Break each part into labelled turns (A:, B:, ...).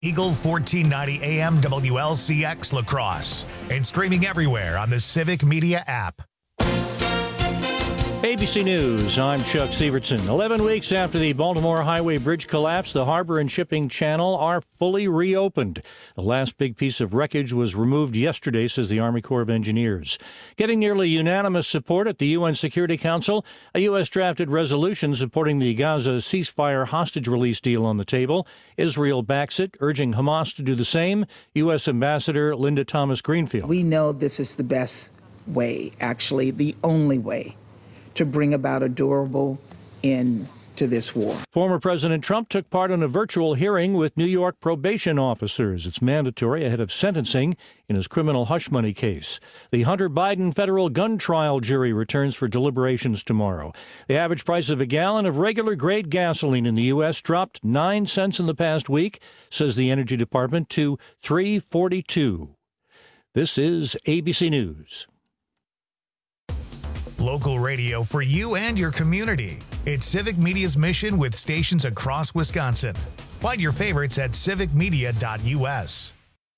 A: Eagle 1490 AM WLCX La Crosse and streaming everywhere on the Civic Media app.
B: ABC News, I'm Chuck Sievertson. 11 weeks after the Baltimore Highway Bridge collapse, the harbor and shipping channel are fully reopened. The last big piece of wreckage was removed yesterday, says the Army Corps of Engineers. Getting nearly unanimous support at the UN Security Council, a U.S.-drafted resolution supporting the Gaza ceasefire hostage release deal on the table. Israel backs it, urging Hamas to do the same. U.S. Ambassador Linda Thomas-Greenfield.
C: We know this is the best way, actually the only way, to bring about a durable end to this war.
B: Former President Trump took part in a virtual hearing with New York probation officers. It's mandatory ahead of sentencing in his criminal hush money case. The Hunter Biden federal gun trial jury returns for deliberations tomorrow. The average price of a gallon of regular grade gasoline in the U.S. dropped 9 cents in the past week, says the Energy Department, to $3.42. This is ABC News.
A: Local radio for you and your community. It's Civic Media's mission with stations across Wisconsin. Find your favorites at civicmedia.us.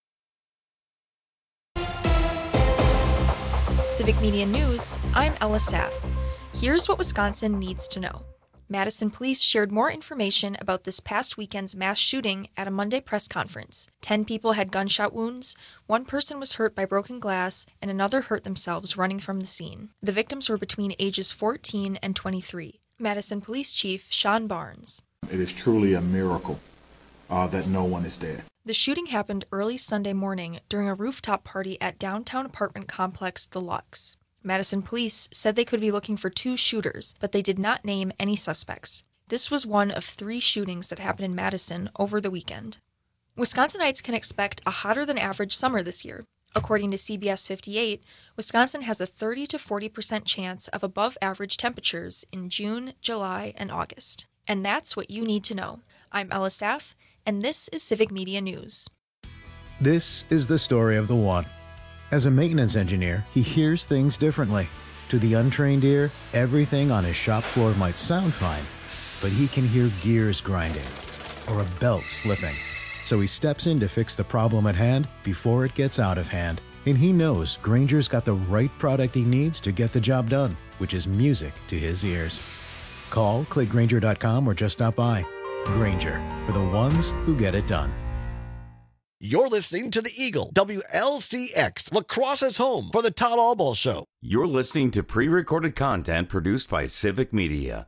D: Civic Media News, I'm Ella Saff. Here's what Wisconsin needs to know. Madison police shared more information about this past weekend's mass shooting at a Monday press conference. 10 people had gunshot wounds, 1 person was hurt by broken glass, and another hurt themselves running from the scene. The victims were between ages 14 and 23. Madison Police Chief Sean Barnes.
E: It is truly a miracle that no one is dead.
D: The shooting happened early Sunday morning during a rooftop party at downtown apartment complex The Lux. Madison police said they could be looking for 2 shooters, but they did not name any suspects. This was one of 3 shootings that happened in Madison over the weekend. Wisconsinites can expect a hotter than average summer this year. According to CBS 58, Wisconsin has a 30 to 40% chance of above average temperatures in June, July, and August. And that's what you need to know. I'm Ella Saff, and this is Civic Media News.
F: This is the story of the one. As a maintenance engineer, he hears things differently. To the untrained ear, everything on his shop floor might sound fine, but he can hear gears grinding or a belt slipping. So he steps in to fix the problem at hand before it gets out of hand. And he knows Grainger's got the right product he needs to get the job done, which is music to his ears. Call, click Grainger.com, or just stop by. Grainger, for the ones who get it done.
G: You're listening to the Eagle, WLCX, La Crosse's home for the Todd Albaugh Show.
H: You're listening to pre-recorded content produced by Civic Media.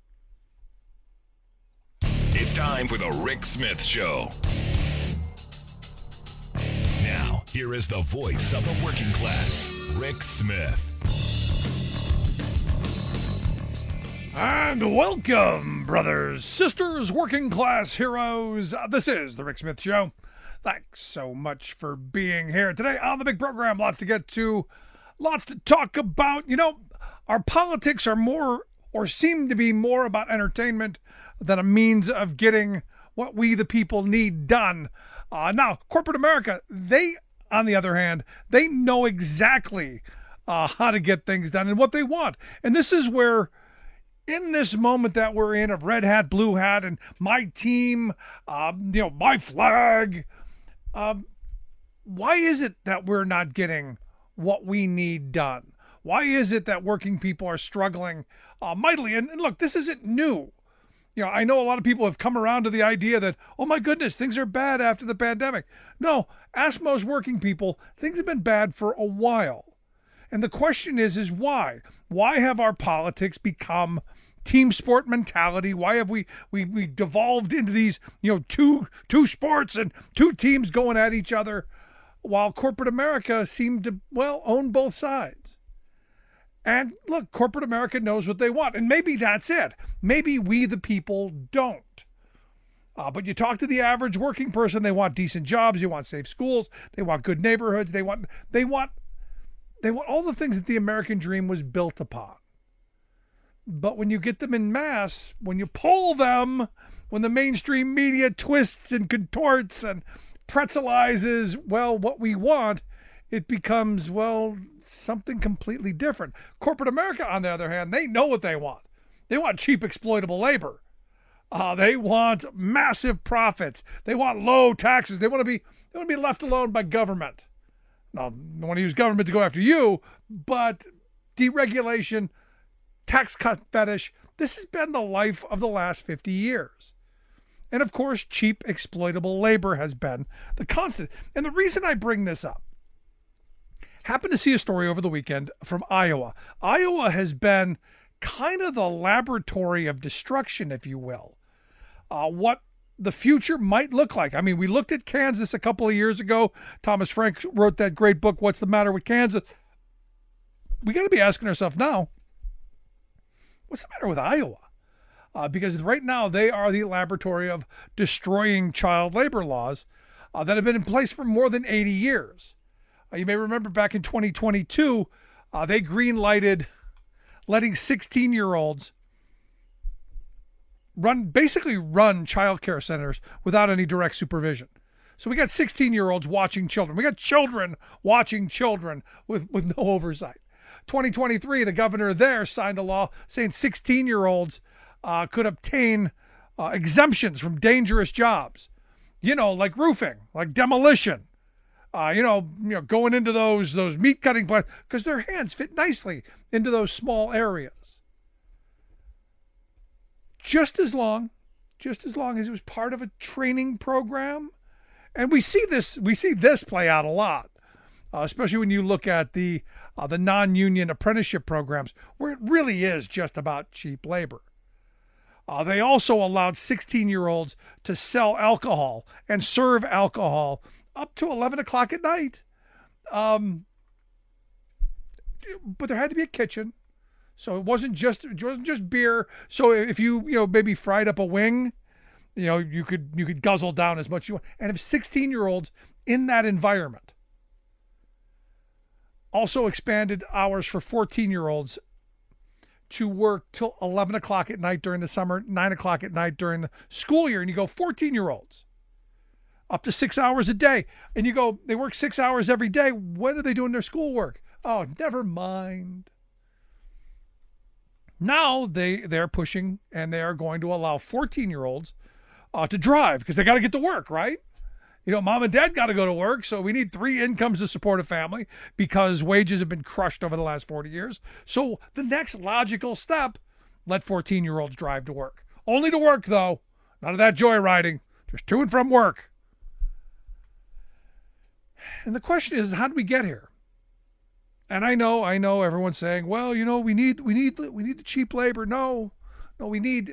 I: It's time for the Rick Smith Show. Now, here is the voice of the working class, Rick Smith.
J: And welcome, brothers, sisters, working class heroes. This is the Rick Smith Show. Thanks so much for being here today on the big program. Lots to get to, lots to talk about. You know, our politics are more, or seem to be more, about entertainment than a means of getting what we the people need done. Now, corporate America, they, on the other hand, they know exactly how to get things done and what they want. And this is where, in this moment that we're in of red hat, blue hat, and my team, my flag, why is it that we're not getting what we need done? Why is it that working people are struggling mightily? And look, this isn't new. You know, I know a lot of people have come around to the idea that, oh my goodness, things are bad after the pandemic. No, ask most working people, things have been bad for a while. And the question is why? Why have our politics become team sport mentality? Why have we devolved into these, two sports and 2 teams going at each other, while corporate America seemed to, own both sides? And look, corporate America knows what they want, and maybe that's it. Maybe we the people don't. But you talk to the average working person, they want decent jobs, they want safe schools, they want good neighborhoods, they want all the things that the American dream was built upon. But when you get them in mass, when you poll them, when the mainstream media twists and contorts and pretzelizes, what we want, it becomes, something completely different. Corporate America, on the other hand, they know what they want. They want cheap, exploitable labor. They want massive profits. They want low taxes. They want to be left alone by government. Now, I don't want to use government to go after you, but deregulation, tax cut fetish, this has been the life of the last 50 years. And of course, cheap, exploitable labor has been the constant. And the reason I bring this up, happened to see a story over the weekend from Iowa. Iowa has been kind of the laboratory of destruction, if you will. What the future might look like. I mean, we looked at Kansas a couple of years ago. Thomas Frank wrote that great book, What's the Matter with Kansas? We got to be asking ourselves now, what's the matter with Iowa? Because right now they are the laboratory of destroying child labor laws that have been in place for more than 80 years. You may remember back in 2022, they green-lighted letting 16-year-olds run child care centers without any direct supervision. So we got 16-year-olds watching children. We got children watching children with no oversight. 2023, the governor there signed a law saying 16-year-olds could obtain exemptions from dangerous jobs, like roofing, like demolition, going into those meat cutting plants because their hands fit nicely into those small areas. Just as long as it was part of a training program, and we see this play out a lot, especially when you look at the non-union apprenticeship programs where it really is just about cheap labor. They also allowed 16-year-olds to sell alcohol and serve alcohol up to 11 o'clock at night. But there had to be a kitchen. So it wasn't just beer. So if you maybe fried up a wing, you could guzzle down as much as you want. And if 16-year-olds in that environment also expanded hours for 14-year-olds to work till 11 o'clock at night during the summer, 9 o'clock at night during the school year. And you go 14-year-olds up to 6 hours a day. And you go, they work 6 hours every day. When are they doing their schoolwork? Oh, never mind. Now they're pushing and they are going to allow 14-year-olds to drive because they got to get to work, right? Mom and dad got to go to work, so we need 3 incomes to support a family because wages have been crushed over the last 40 years. So the next logical step, let 14-year-olds drive to work. Only to work, though. None of that joyriding. Just to and from work. And the question is, how did we get here? And I know everyone's saying, well, we need the cheap labor. No, we need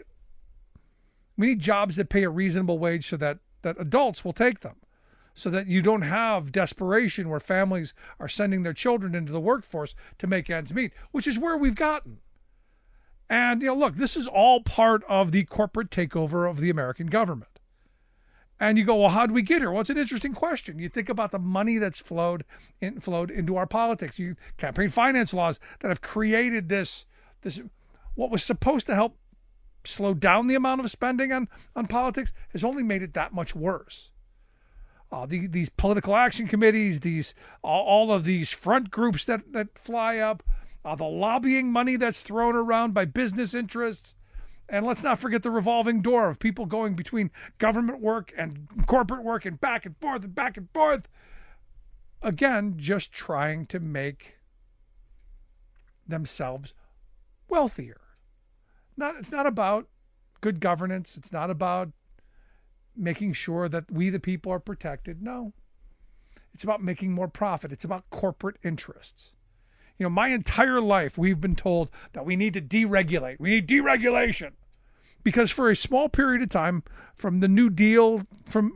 J: jobs that pay a reasonable wage so that adults will take them, so that you don't have desperation where families are sending their children into the workforce to make ends meet, which is where we've gotten. And, look, this is all part of the corporate takeover of the American government. And you go, well, how did we get here? Well, it's an interesting question. You think about the money that's flowed into our politics. Campaign finance laws that have created this what was supposed to help slow down the amount of spending on politics has only made it that much worse. These political action committees, all of these front groups that fly up, the lobbying money that's thrown around by business interests, and let's not forget the revolving door of people going between government work and corporate work and back and forth and back and forth. Again, just trying to make themselves wealthier. It's not about good governance. It's not about making sure that we, the people, are protected. No. It's about making more profit. It's about corporate interests. My entire life, we've been told that we need to deregulate. We need deregulation. Because for a small period of time, from the New Deal, from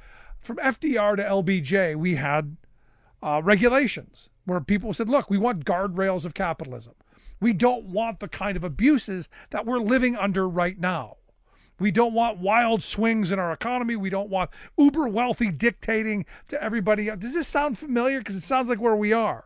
J: FDR to LBJ, we had regulations where people said, look, we want guardrails of capitalism. We don't want the kind of abuses that we're living under right now. We don't want wild swings in our economy. We don't want uber wealthy dictating to everybody. Does this sound familiar? Because it sounds like where we are.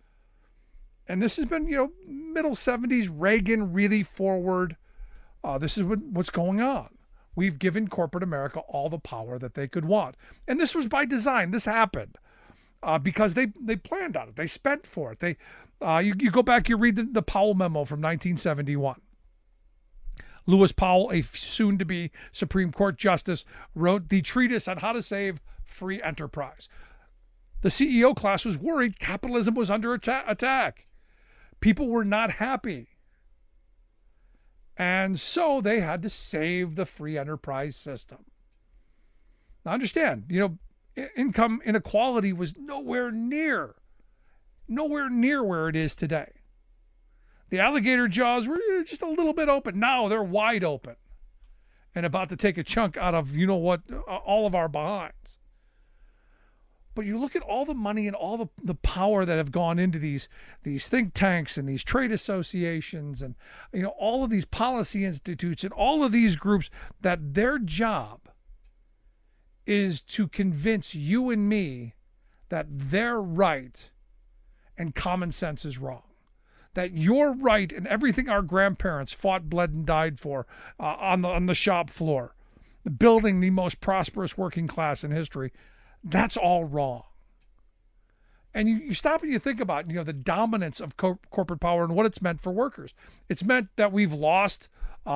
J: And this has been, middle 70s, Reagan really forward. This is what's going on. We've given corporate America all the power that they could want. And this was by design. This happened because they planned on it. They spent for it. You go back, you read the Powell memo from 1971. Lewis Powell, a soon-to-be Supreme Court justice, wrote the treatise on how to save free enterprise. The CEO class was worried capitalism was under attack. People were not happy. And so they had to save the free enterprise system. Now understand, income inequality was nowhere near where it is today. The alligator jaws were just a little bit open. Now they're wide open and about to take a chunk out of, all of our behinds. But you look at all the money and all the power that have gone into these think tanks and these trade associations and all of these policy institutes and all of these groups that their job is to convince you and me that they're right and common sense is wrong. That you're right and everything our grandparents fought, bled, and died for on the shop floor, building the most prosperous working class in history, that's all wrong. And you stop and you think about, the dominance of corporate power and what it's meant for workers. It's meant that we've lost,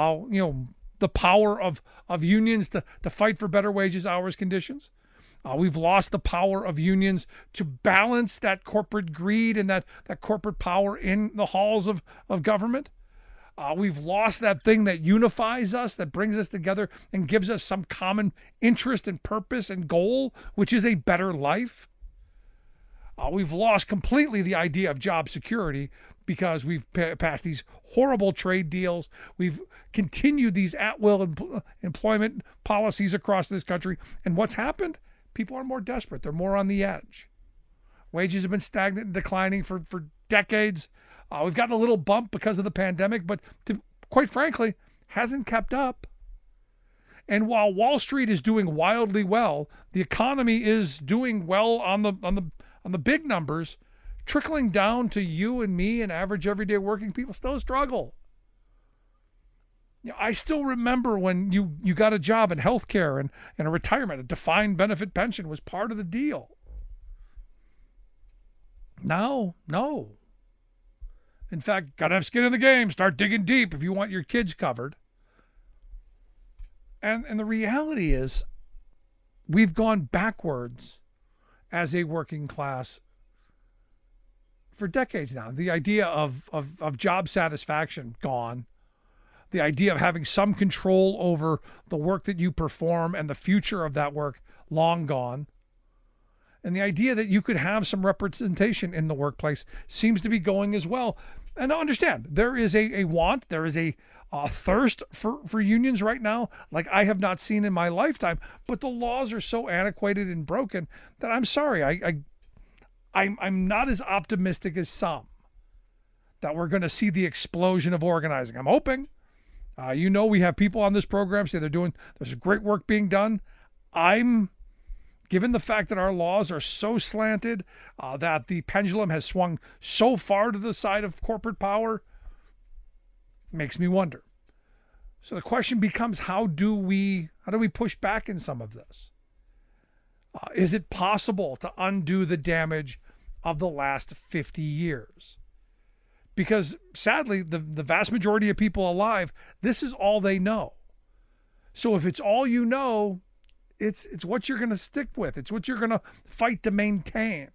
J: the power of unions to fight for better wages, hours, conditions. We've lost the power of unions to balance that corporate greed and that corporate power in the halls of government. We've lost that thing that unifies us, that brings us together and gives us some common interest and purpose and goal, which is a better life. We've lost completely the idea of job security because we've passed these horrible trade deals. We've continued these at-will employment policies across this country. And what's happened? People are more desperate. They're more on the edge. Wages have been stagnant and declining for decades. We've gotten a little bump because of the pandemic, but quite frankly, hasn't kept up. And while Wall Street is doing wildly well, the economy is doing well on the big numbers. Trickling down to you and me and average everyday working people still struggle. I still remember when you got a job in healthcare and a retirement, a defined benefit pension was part of the deal. Now, no. In fact, gotta have skin in the game. Start digging deep if you want your kids covered. And the reality is, we've gone backwards as a working class for decades now. The idea of job satisfaction, gone. The idea of having some control over the work that you perform and the future of that work, long gone. And the idea that you could have some representation in the workplace seems to be going as well. And understand, there is a want, there is a thirst for unions right now like I have not seen in my lifetime. But the laws are so antiquated and broken that I'm sorry, I'm not as optimistic as some that we're going to see the explosion of organizing. I'm hoping. We have people on this program say there's great work being done. Given the fact that our laws are so slanted, that the pendulum has swung so far to the side of corporate power, makes me wonder. So the question becomes, how do we push back in some of this? Is it possible to undo the damage of the last 50 years? Because sadly, the vast majority of people alive, this is all they know. So if it's all you know, it's what you're going to stick with. It's what you're going to fight to maintain.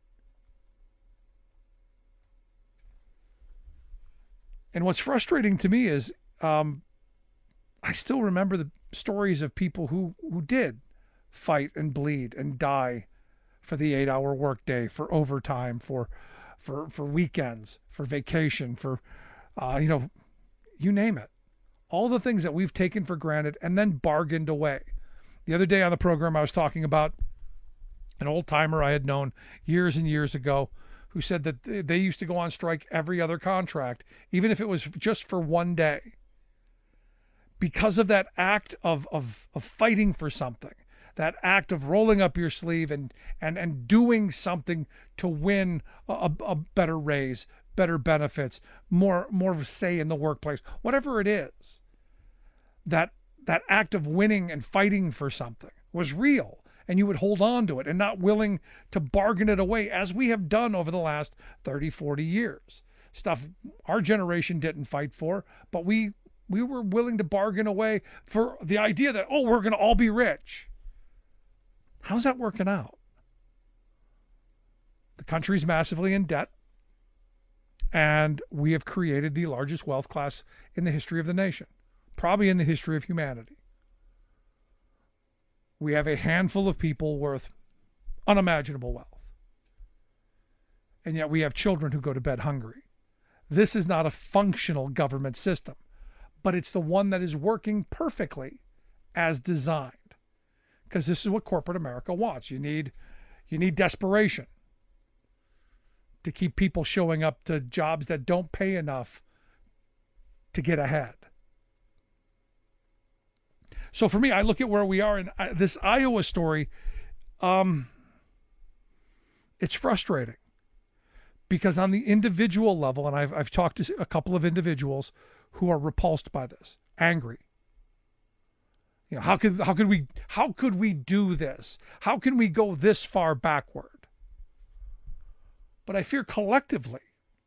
J: And what's frustrating to me is I still remember the stories of people who did fight and bleed and die for the 8-hour workday, for overtime, for weekends, for vacation, for, you name it. All the things that we've taken for granted and then bargained away. The other day on the program, I was talking about an old timer I had known years and years ago who said that they used to go on strike every other contract, even if it was just for one day, because of that act of fighting for something, that act of rolling up your sleeve and doing something to win a better raise, better benefits, more say in the workplace, whatever it is. That act of winning and fighting for something was real, and you would hold on to it and not willing to bargain it away, as we have done over the last 30, 40 years. Stuff our generation didn't fight for, but we We were willing to bargain away for the idea that, oh, we're going to all be rich. How's that working out? The country's massively in debt, and we have created the largest wealth class in the history of the nation, probably in the history of humanity. We have a handful of people worth unimaginable wealth, and yet we have children who go to bed hungry. This is not a functional government system, but it's the one that is working perfectly as designed, because this is what corporate America wants. You need desperation to keep people showing up to jobs that don't pay enough to get ahead. So for me, I look at where we are in this Iowa story. It's frustrating because on the individual level, and I've talked to a couple of individuals who are repulsed by this, angry. You know, how could we do this? How can we go this far backward? But I fear collectively,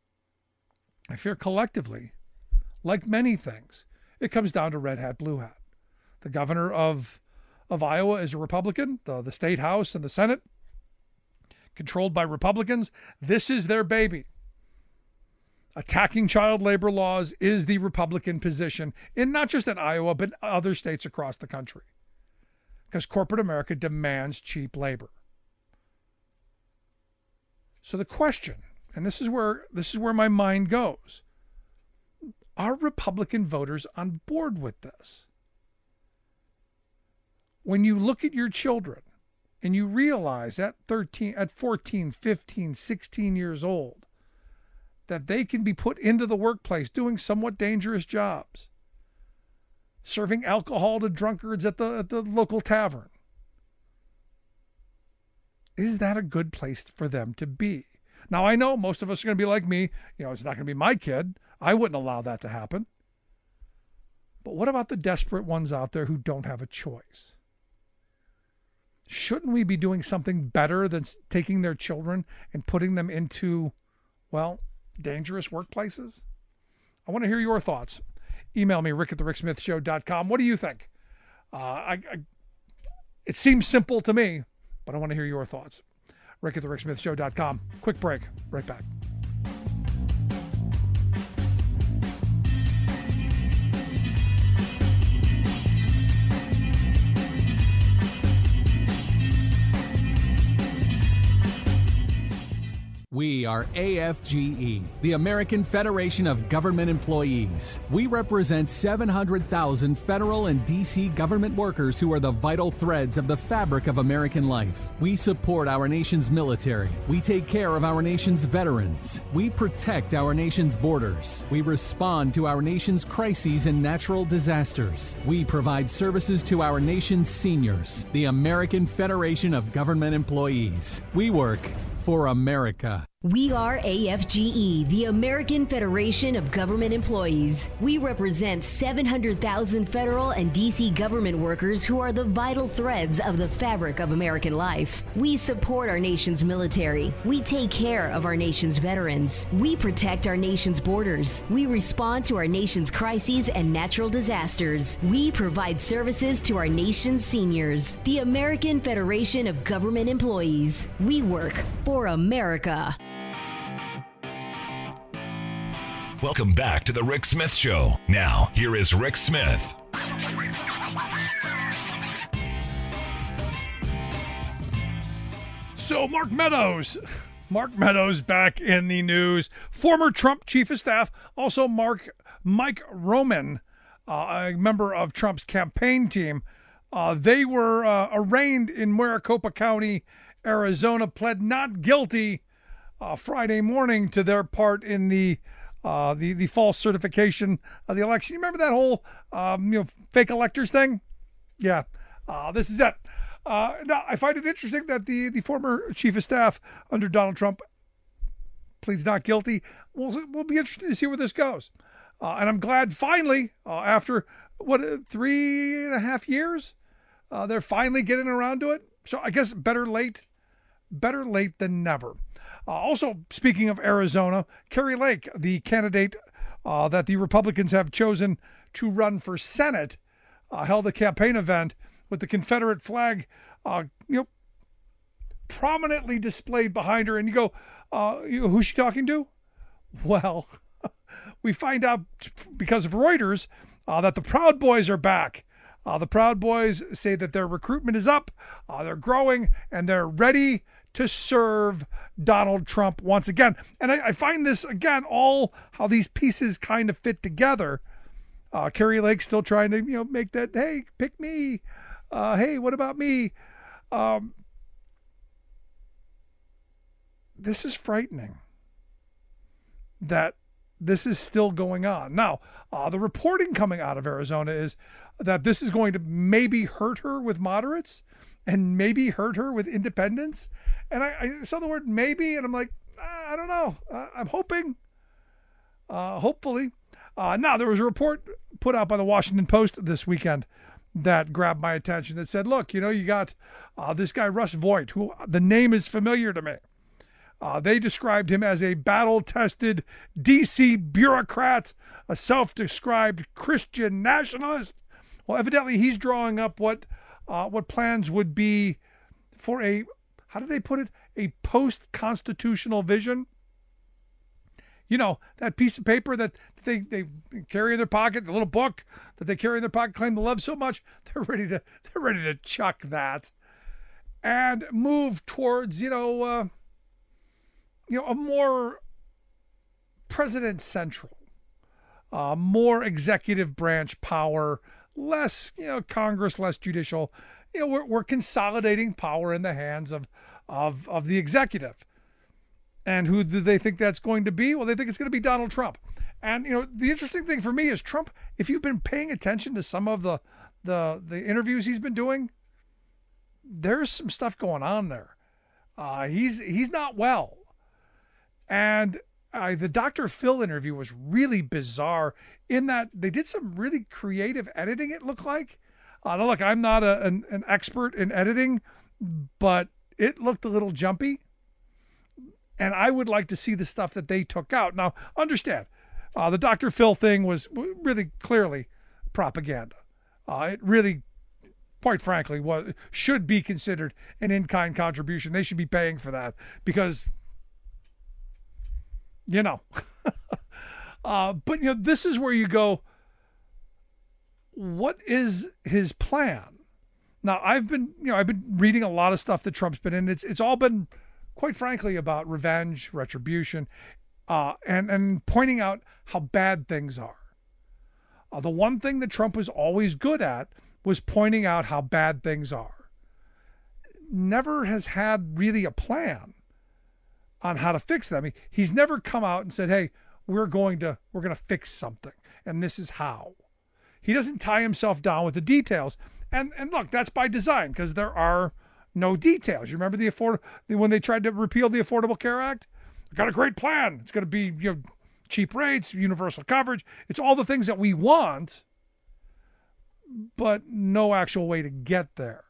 J: like many things, it comes down to red hat, blue hat. The governor of Iowa is a Republican, the state house and the Senate controlled by Republicans. This is their baby. Attacking child labor laws is the Republican position in not just in Iowa, but other states across the country, because corporate America demands cheap labor. So the question, and this is where my mind goes, are Republican voters on board with this? When you look at your children and you realize at 14, 15, 16 years old, that they can be put into the workplace doing somewhat dangerous jobs, serving alcohol to drunkards at the local tavern. Is that a good place for them to be? Now, I know most of us are going to be like me. You know, it's not going to be my kid. I wouldn't allow that to happen. But what about the desperate ones out there who don't have a choice? Shouldn't we be doing something better than taking their children and putting them into, well, dangerous workplaces? I want to hear your thoughts. Email me, rick@thericksmithshow.com. What do you think? It seems simple to me, but I want to hear your thoughts. rick@thericksmithshow.com. Quick break. Right back.
K: We are AFGE, the American Federation of Government Employees. We represent 700,000 federal and D.C. government workers who are the vital threads of the fabric of American life. We support our nation's military. We take care of our nation's veterans. We protect our nation's borders. We respond to our nation's crises and natural disasters. We provide services to our nation's seniors. The American Federation of Government Employees. We work for America.
L: We are AFGE, the American Federation of Government Employees. We represent 700,000 federal and D.C. government workers who are the vital threads of the fabric of American life. We support our nation's military. We take care of our nation's veterans. We protect our nation's borders. We respond to our nation's crises and natural disasters. We provide services to our nation's seniors. The American Federation of Government Employees. We work for America.
I: Welcome back to the Rick Smith Show. Now, here is Rick Smith.
J: So Mark Meadows back in the news. Former Trump chief of staff, also Mike Roman, a member of Trump's campaign team. They were arraigned in Maricopa County, Arizona, pled not guilty Friday morning to their part in the false certification of the election. You remember that whole fake electors thing? Yeah, this is it. Now, I find it interesting that the former chief of staff under Donald Trump pleads not guilty. We'll be interested to see where this goes. And I'm glad finally, after 3.5 years, they're finally getting around to it. So I guess better late than never. Also, speaking of Arizona, Kari Lake, the candidate that the Republicans have chosen to run for Senate, held a campaign event with the Confederate flag, prominently displayed behind her. And you go, who's she talking to? Well, we find out because of Reuters that the Proud Boys are back. The Proud Boys say that their recruitment is up, they're growing, and they're ready to serve Donald Trump once again. And I find this, again, all how these pieces kind of fit together. Carrie Lake still trying to, make that, hey, pick me. Hey, what about me? This is frightening that this is still going on. Now, the reporting coming out of Arizona is that this is going to maybe hurt her with moderates and maybe hurt her with independents. And I saw the word maybe, and I'm like, I don't know. I'm hoping, hopefully. Now, there was a report put out by the Washington Post this weekend that grabbed my attention that said, look, you got this guy, Russ Vought, who the name is familiar to me. They described him as a battle-tested D.C. bureaucrat, a self-described Christian nationalist. Well, evidently he's drawing up what plans would be for a, how did they put it, a post-constitutional vision. That piece of paper that they carry in their pocket, the little book that they carry in their pocket, claim to love so much, they're ready to chuck that and move towards, a more president-central, more executive branch power, less, Congress, less judicial. We're consolidating power in the hands of the executive. And who do they think that's going to be? Well, they think it's going to be Donald Trump. And, the interesting thing for me is Trump, if you've been paying attention to some of the interviews he's been doing, there's some stuff going on there. He's not well. And the Dr. Phil interview was really bizarre in that they did some really creative editing, it looked like. Now, look, I'm not an expert in editing, but it looked a little jumpy. And I would like to see the stuff that they took out. Now, understand, the Dr. Phil thing was really clearly propaganda. It really, quite frankly, should be considered an in-kind contribution. They should be paying for that because, but this is where you go, what is his plan? Now, I've been reading a lot of stuff that Trump's been in. It's all been, quite frankly, about revenge, retribution, and pointing out how bad things are. The one thing that Trump was always good at was pointing out how bad things are. Never has had really a plan on how to fix them. He's never come out and said, hey, we're going to fix something, and this is how. He doesn't tie himself down with the details. And look, that's by design, because there are no details. You remember when they tried to repeal the Affordable Care Act? I got a great plan. It's going to be cheap rates, universal coverage. It's all the things that we want, but no actual way to get there.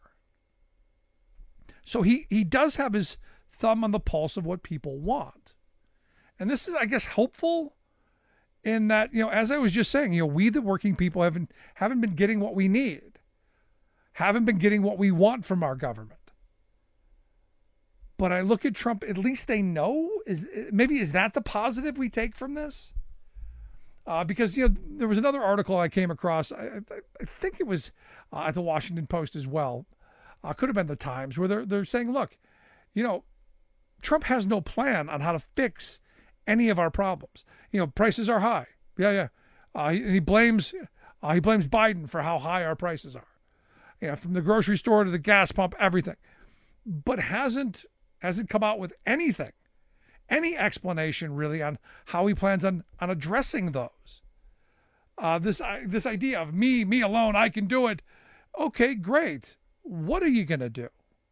J: So he does have his thumb on the pulse of what people want. And this is, I guess, hopeful in that, as I was just saying, we the working people haven't been getting what we need, haven't been getting what we want from our government. But I look at Trump, at least they know. Is that the positive we take from this? Because, there was another article I came across, I think it was at the Washington Post as well, could have been the Times, where they're saying, look, Trump has no plan on how to fix any of our problems. Prices are high. Yeah. He blames Biden for how high our prices are. From the grocery store to the gas pump, everything. But hasn't come out with anything, any explanation really on how he plans on addressing those. This idea of me alone, I can do it. Okay, great. What are you going to do?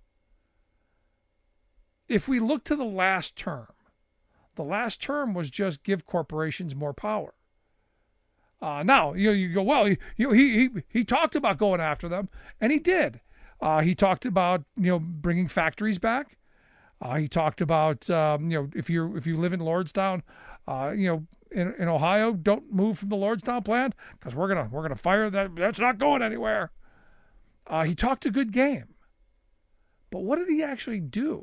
J: If we look to the last term was just give corporations more power. Now you go, well, he talked about going after them, and he did. He talked about bringing factories back. He talked about if you live in Lordstown, In Ohio, don't move from the Lordstown plant because we're gonna fire that. That's not going anywhere. He talked a good game, but what did he actually do?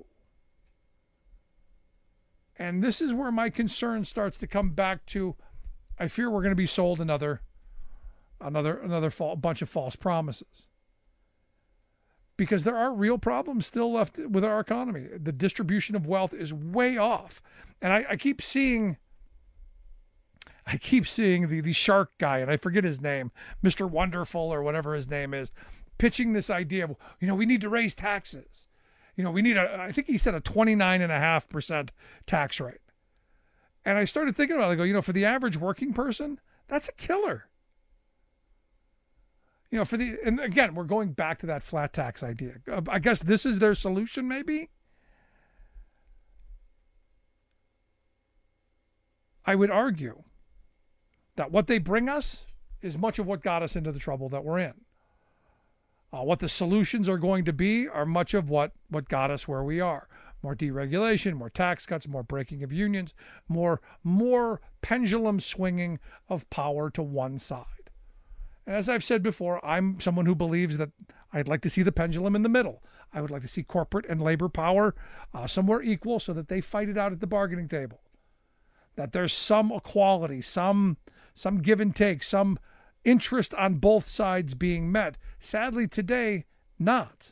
J: And this is where my concern starts to come back to. I fear we're going to be sold another bunch of false promises. Because there are real problems still left with our economy. The distribution of wealth is way off. And I keep seeing the shark guy, and I forget his name, Mr. Wonderful or whatever his name is, pitching this idea of, we need to raise taxes. We need I think he said a 29.5% tax rate. And I started thinking about it. I go, for the average working person, that's a killer. And again, we're going back to that flat tax idea. I guess this is their solution, maybe. I would argue that what they bring us is much of what got us into the trouble that we're in. What the solutions are going to be are much of what got us where we are. More deregulation, more tax cuts, more breaking of unions, more pendulum swinging of power to one side. And as I've said before, I'm someone who believes that I'd like to see the pendulum in the middle. I would like to see corporate and labor power somewhere equal so that they fight it out at the bargaining table. That there's some equality, some give and take, some interest on both sides being met. Sadly, today, not.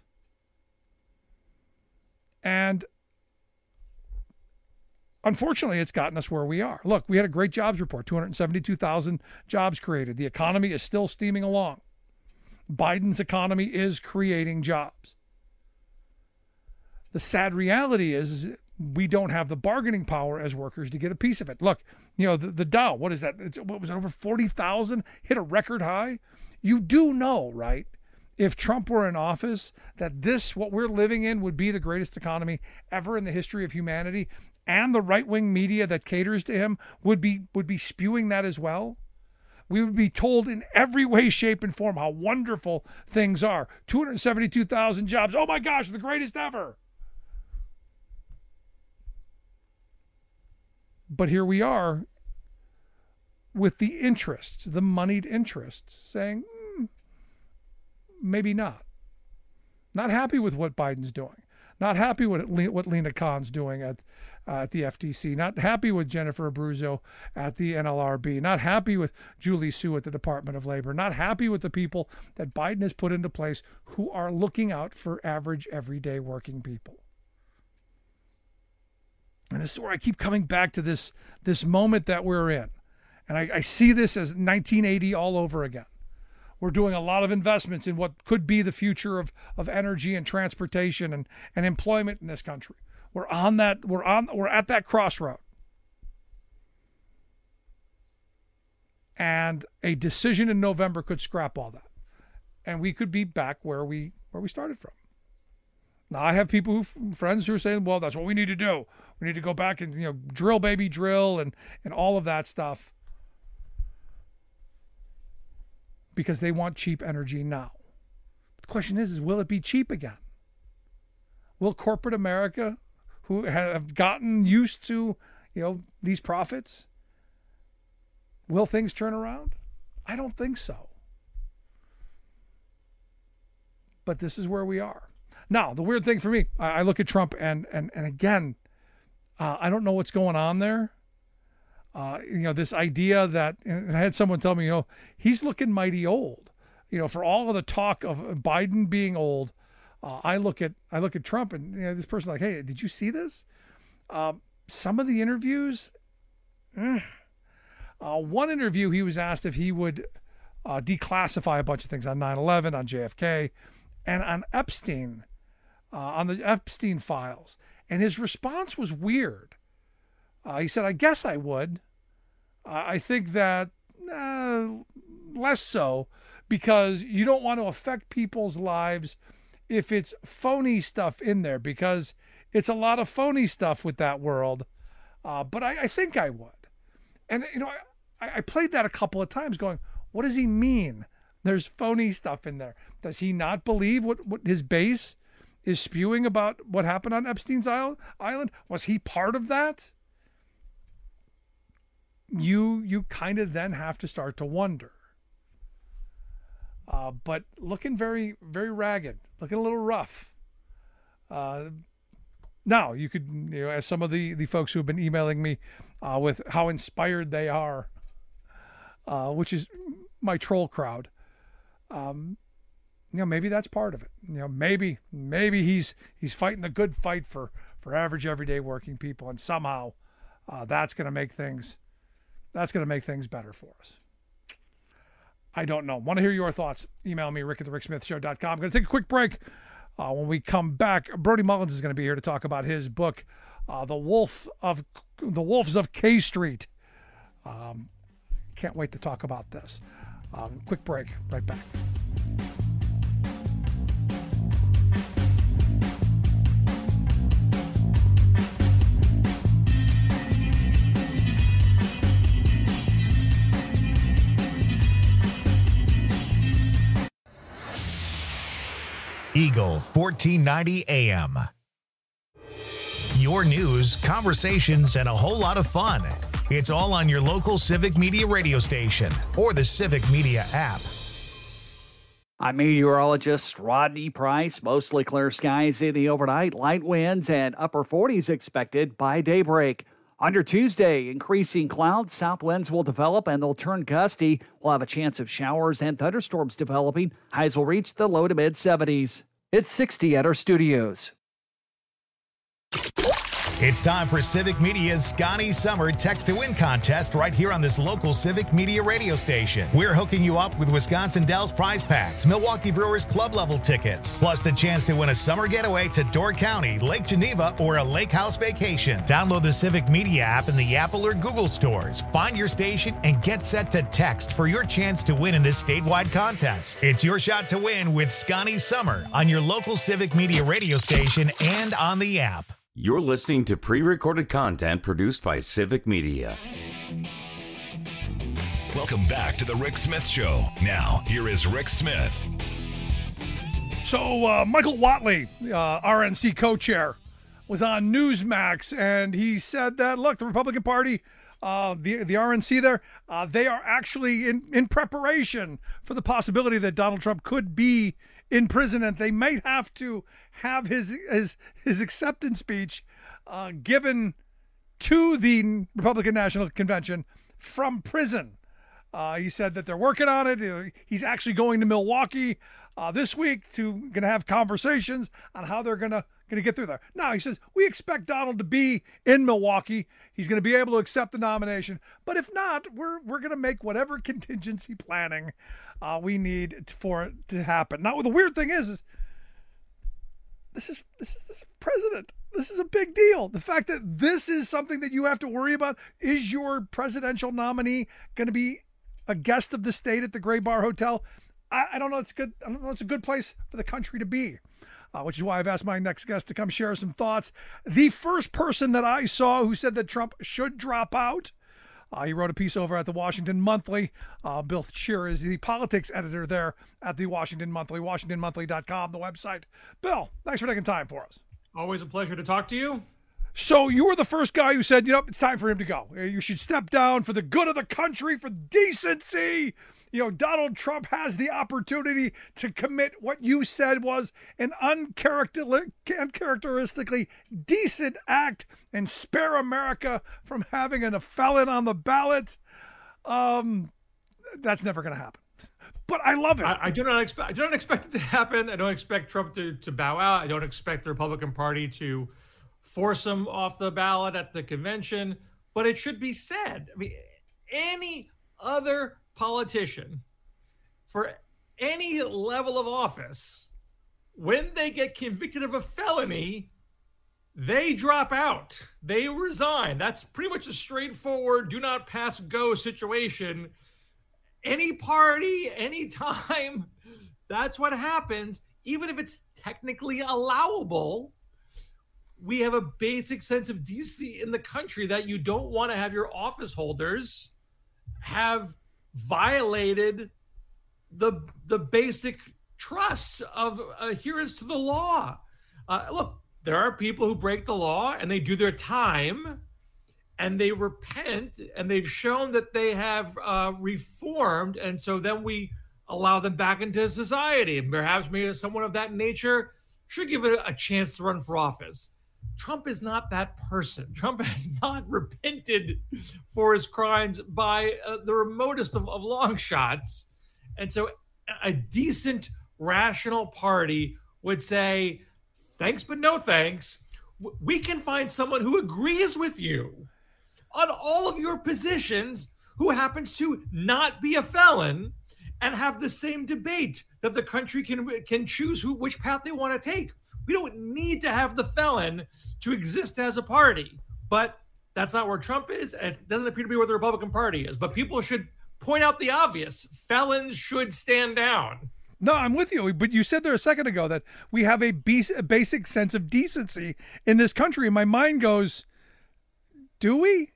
J: And unfortunately, it's gotten us where we are. Look, we had a great jobs report, 272,000 jobs created. The economy is still steaming along. Biden's economy is creating jobs. The sad reality is we don't have the bargaining power as workers to get a piece of it. Look, the Dow, what is that? What was it, over 40,000? Hit a record high? You do know, right? If Trump were in office, that what we're living in would be the greatest economy ever in the history of humanity. And the right-wing media that caters to him would be spewing that as well. We would be told in every way, shape, and form how wonderful things are. 272,000 jobs. Oh my gosh, the greatest ever. But here we are with the interests, the moneyed interests, saying, maybe not. Not happy with what Biden's doing. Not happy with what Lena Khan's doing at the FTC. Not happy with Jennifer Abruzzo at the NLRB. Not happy with Julie Su at the Department of Labor. Not happy with the people that Biden has put into place who are looking out for average, everyday working people. And this is where I keep coming back to this moment that we're in. And I see this as 1980 all over again. We're doing a lot of investments in what could be the future of energy and transportation and employment in this country. We're at that crossroad. And a decision in November could scrap all that. And we could be back where we started from. Now, I have friends who are saying, well, that's what we need to do. We need to go back and, drill, baby, drill, and all of that stuff. Because they want cheap energy now. The question is will it be cheap again? Will corporate America, who have gotten used to, these profits, will things turn around? I don't think so. But this is where we are. Now, the weird thing for me, I look at Trump and again, I don't know what's going on there. This idea that, and I had someone tell me, he's looking mighty old. For all of the talk of Biden being old, I look at Trump and this person like, hey, did you see this? Some of the interviews, one interview he was asked if he would declassify a bunch of things on 9/11, on JFK, and on Epstein, on the Epstein files, and his response was weird. He said, I guess I would. I think that less so, because you don't want to affect people's lives if it's phony stuff in there, because it's a lot of phony stuff with that world. But I think I would. And, I played that a couple of times going, what does he mean? There's phony stuff in there. Does he not believe what his base is spewing about what happened on Epstein's Island? Was he part of that? you kind of then have to start to wonder. But looking very, very ragged, looking a little rough. Now, you could, as some of the folks who have been emailing me with how inspired they are, which is my troll crowd, maybe that's part of it. Maybe he's fighting the good fight for average, everyday working people, and somehow that's going to make things better for us. I don't know. Want to hear your thoughts? Email me, rick@thericksmithshow.com. I'm going to take a quick break. When we come back, Brody Mullins is going to be here to talk about his book, The Wolves of K Street. Can't wait to talk about this. Quick break. Right back.
A: Eagle 1490 AM. Your news, conversations, and a whole lot of fun. It's all on your local Civic Media radio station or the Civic Media app.
M: I'm meteorologist Rodney Price. Mostly clear skies in the overnight. Light winds and upper 40s expected by daybreak. On your Tuesday, increasing clouds, south winds will develop and they'll turn gusty. We'll have a chance of showers and thunderstorms developing. Highs will reach the low to mid 70s. It's 60 at our studios.
A: It's time for Civic Media's Scotty Summer Text to Win contest right here on this local Civic Media radio station. We're hooking you up with Wisconsin Dells prize packs, Milwaukee Brewers club level tickets, plus the chance to win a summer getaway to Door County, Lake Geneva, or a lake house vacation. Download the Civic Media app in the Apple or Google stores. Find your station and get set to text for your chance to win in this statewide contest. It's your shot to win with Scotty Summer on your local Civic Media radio station and on the app.
H: You're listening to pre-recorded content produced by Civic Media.
I: Welcome back to the Rick Smith Show. Now, here is Rick Smith.
J: So Michael Whatley, RNC co-chair, was on Newsmax, and he said that, look, the Republican Party, the RNC there, they are actually in preparation for the possibility that Donald Trump could be in prison, and they might have to have his acceptance speech given to the Republican National Convention from prison. He said that they're working on it. He's actually going to Milwaukee this week going to have conversations on how they're going to get through there. Now, he says, we expect Donald to be in Milwaukee. He's going to be able to accept the nomination. But if not, we're going to make whatever contingency planning we need for it to happen. Now, the weird thing is this is president. This is a big deal. The fact that this is something that you have to worry about. Is your presidential nominee going to be a guest of the state at the Gray Bar Hotel? I don't know. It's good. I don't know. It's a good place for the country to be, which is why I've asked my next guest to come share some thoughts. The first person that I saw who said that Trump should drop out, he wrote a piece over at the Washington Monthly. Bill Scheer is the politics editor there at the Washington Monthly, WashingtonMonthly.com, the website. Bill, thanks for taking time for us.
N: Always a pleasure to talk to you.
J: So you were the first guy who said, it's time for him to go. You should step down for the good of the country, for decency. Donald Trump has the opportunity to commit what you said was an uncharacteristically decent act and spare America from having a felon on the ballot. That's never going to happen. But I love it.
N: I do not expect it to happen. I don't expect Trump to bow out. I don't expect the Republican Party to force him off the ballot at the convention. But it should be said. I mean, any other politician for any level of office, when they get convicted of a felony, they drop out. They resign. That's pretty much a straightforward do not pass go situation. Any party, any time, that's what happens. Even if it's technically allowable, we have a basic sense of decency in the country that you don't want to have your office holders have violated the basic trusts of adherence to the law. Look, there are people who break the law and they do their time, and they repent, and they've shown that they have reformed, and so then we allow them back into society. And perhaps maybe someone of that nature should give it a chance to run for office. Trump is not that person. Trump has not repented for his crimes by the remotest of long shots. And so a decent, rational party would say, thanks, but no thanks. We can find someone who agrees with you on all of your positions, who happens to not be a felon, and have the same debate that the country can choose which path they want to take. We don't need to have the felon to exist as a party, but that's not where Trump is, and it doesn't appear to be where the Republican Party is. But people should point out the obvious. Felons should stand down.
J: No, I'm with you. But you said there a second ago that we have a basic sense of decency in this country. And my mind goes, do we?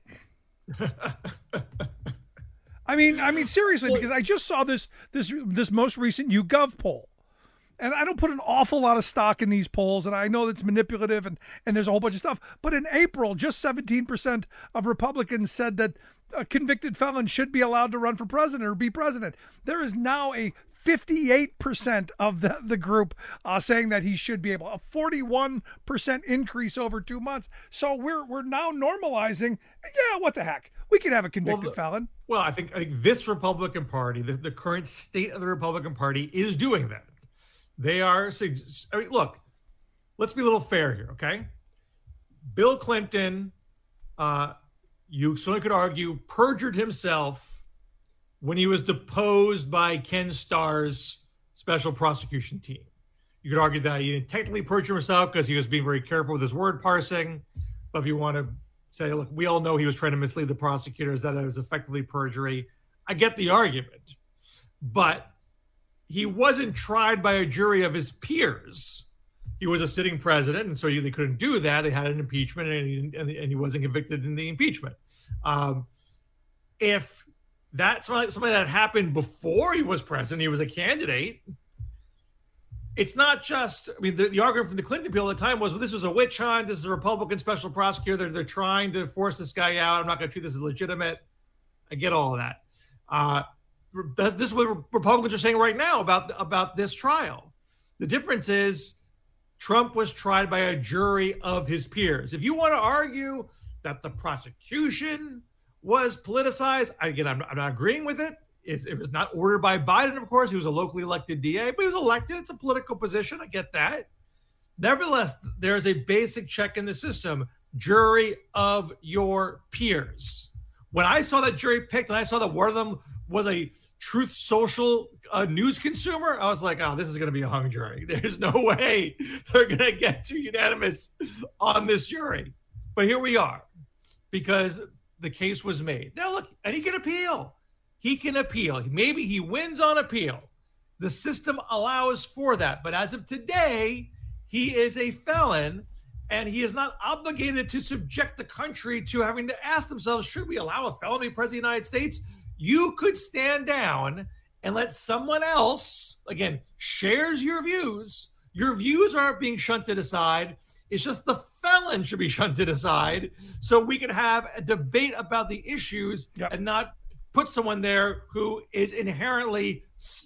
J: I mean, seriously, because I just saw this most recent YouGov poll. And I don't put an awful lot of stock in these polls, and I know that's manipulative and there's a whole bunch of stuff. But in April, just 17% of Republicans said that a convicted felon should be allowed to run for president or be president. There is now a 58% of the group saying that he should be able. A 41% increase over 2 months. So we're now normalizing. Yeah, what the heck? We could have a convicted felon.
N: Well, I think this Republican Party, the current state of the Republican Party, is doing that. They are. I mean, look. Let's be a little fair here, okay? Bill Clinton, you certainly could argue, perjured himself when he was deposed by Ken Starr's special prosecution team. You could argue that he didn't technically perjure himself because he was being very careful with his word parsing. But if you want to say, look, we all know he was trying to mislead the prosecutors, that it was effectively perjury. I get the argument. But he wasn't tried by a jury of his peers. He was a sitting president, and so they couldn't do that. They had an impeachment, and he wasn't convicted in the impeachment. If that's something that happened before he was president, he was a candidate, it's not just, I mean, the argument from the Clinton people at the time was, well, this was a witch hunt. This is a Republican special prosecutor. They're trying to force this guy out. I'm not going to treat this as legitimate. I get all of that. This is what Republicans are saying right now about this trial. The difference is Trump was tried by a jury of his peers. If you want to argue that the prosecution was politicized, again, I'm not agreeing with it. It was not ordered by Biden, of course. He was a locally elected DA, but he was elected. It's a political position. I get that. Nevertheless, there's a basic check in the system. Jury of your peers. When I saw that jury picked and I saw that one of them was a Truth Social news consumer, I was like, oh, this is going to be a hung jury. There's no way they're going to get to unanimous on this jury. But here we are, because the case was made. Now, look, and he can appeal. He can appeal. Maybe he wins on appeal. The system allows for that. But as of today, he is a felon, and he is not obligated to subject the country to having to ask themselves, should we allow a felon to be president of the United States? You could stand down and let someone else, again, shares your views. Your views aren't being shunted aside. It's just the felon should be shunted aside so we can have a debate about the issues and not put someone there who is inherently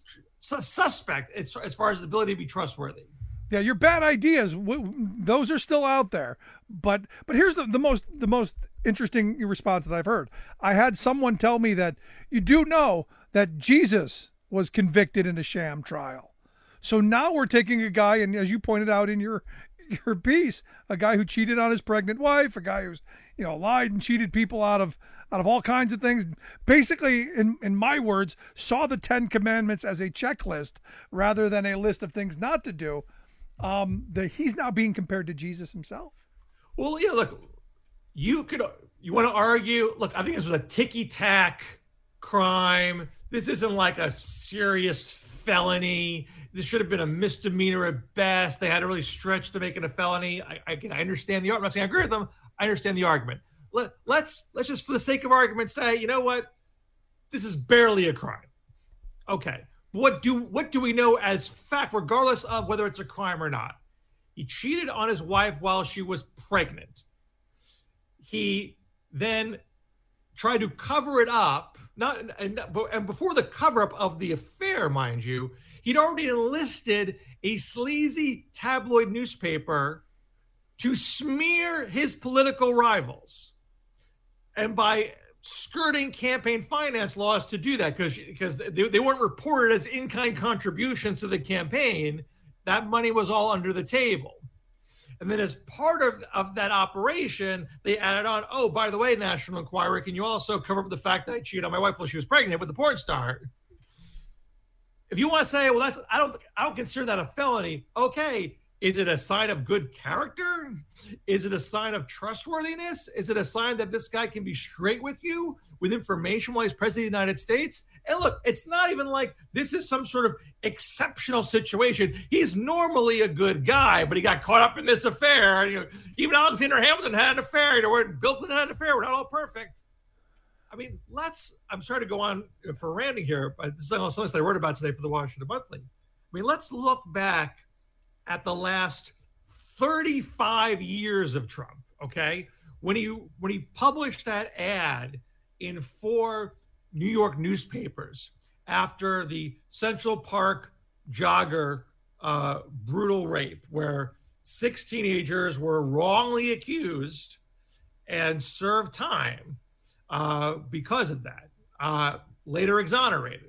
N: suspect as far as the ability to be trustworthy.
J: Yeah, your bad ideas, those are still out there. But here's the most interesting response that I've heard. I had someone tell me that you do know that Jesus was convicted in a sham trial. So now we're taking a guy, and as you pointed out in your piece, a guy who cheated on his pregnant wife, a guy who's lied and cheated people out of all kinds of things. Basically, in my words, saw the 10 Commandments as a checklist rather than a list of things not to do. That he's now being compared to Jesus himself.
N: Well, yeah, look, you want to argue, look, I think this was a ticky-tack crime. This isn't like a serious felony. This should have been a misdemeanor at best. They had to really stretch to make it a felony. I understand the argument. I'm not saying I agree with them. I understand the argument. Let's just, for the sake of argument, say, you know what? This is barely a crime. Okay. What do we know as fact, regardless of whether it's a crime or not? He cheated on his wife while she was pregnant. He then tried to cover it up. And before the cover-up of the affair, mind you, he'd already enlisted a sleazy tabloid newspaper to smear his political rivals. And by skirting campaign finance laws to do that, because they weren't reported as in-kind contributions to the campaign, that money was all under the table. And then as part of that operation, they added on, oh, by the way, National Enquirer, can you also cover up the fact that I cheated on my wife while she was pregnant with the porn star? If you want to say, well, I don't consider that a felony. Okay. Is it a sign of good character? Is it a sign of trustworthiness? Is it a sign that this guy can be straight with you with information while he's president of the United States? And look, it's not even like this is some sort of exceptional situation. He's normally a good guy, but he got caught up in this affair. You know, even Alexander Hamilton had an affair. Bill Clinton had an affair. We're not all perfect. I mean, I'm sorry to go on for ranting here, but this is something that I wrote about today for the Washington Monthly. I mean, let's look back at the last 35 years of Trump, okay? When he published that ad in 4 New York newspapers after the Central Park jogger brutal rape, where 6 teenagers were wrongly accused and served time because of that, later exonerated.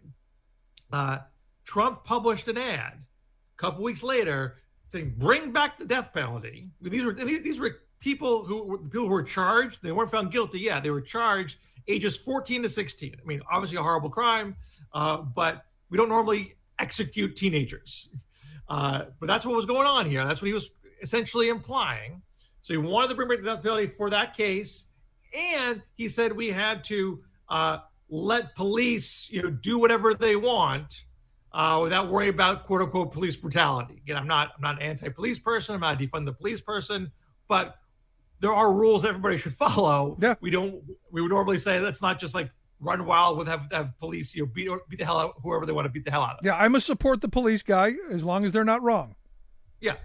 N: Trump published an ad a couple weeks later saying, bring back the death penalty. These were people who were charged. They weren't found guilty yet. They were charged ages 14 to 16. I mean, obviously a horrible crime, but we don't normally execute teenagers. But that's what was going on here. That's what he was essentially implying. So he wanted to bring back the death penalty for that case. And he said we had to let police, do whatever they want without worrying about "quote unquote" police brutality. Again, I'm not an anti-police person. I'm not a defund the police person, but there are rules everybody should follow.
J: Yeah.
N: We would normally say let's not just like run wild with have police beat the hell out whoever they want to beat the hell out of.
J: Yeah, I'm a support the police guy as long as they're not wrong.
N: Yeah.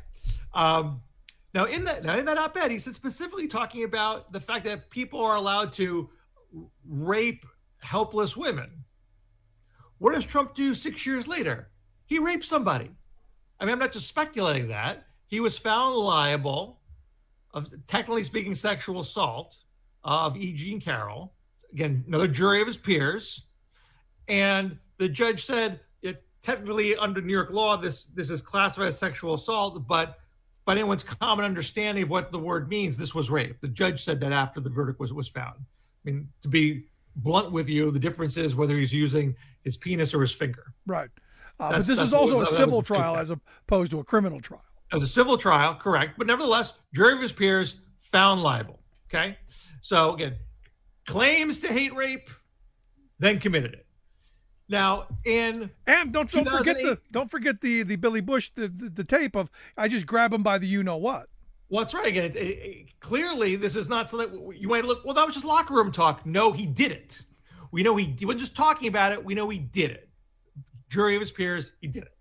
N: Now in that op-ed, he said specifically talking about the fact that people are allowed to rape helpless women. What does Trump do 6 years later? He raped somebody. I mean, I'm not just speculating that. He was found liable of, technically speaking, sexual assault of E. Jean Carroll. Again, another jury of his peers. And the judge said, technically under New York law, this is classified as sexual assault, but by anyone's common understanding of what the word means, this was rape. The judge said that after the verdict was found. I mean, to be blunt with you, the difference is whether he's using his penis or his finger.
J: Right. But this is also a civil trial as opposed to a criminal trial.
N: It was a civil trial, correct. But nevertheless, jury of his peers found liable. Okay. So again, claims to hate rape, then committed it. Now and
J: don't forget the Billy Bush the tape of I just grab him by the you know what.
N: Well, that's right. Again, clearly this is not something you might look. Well, that was just locker room talk. No, he did it. We know he wasn't just talking about it. We know he did it. Jury of his peers, he did it.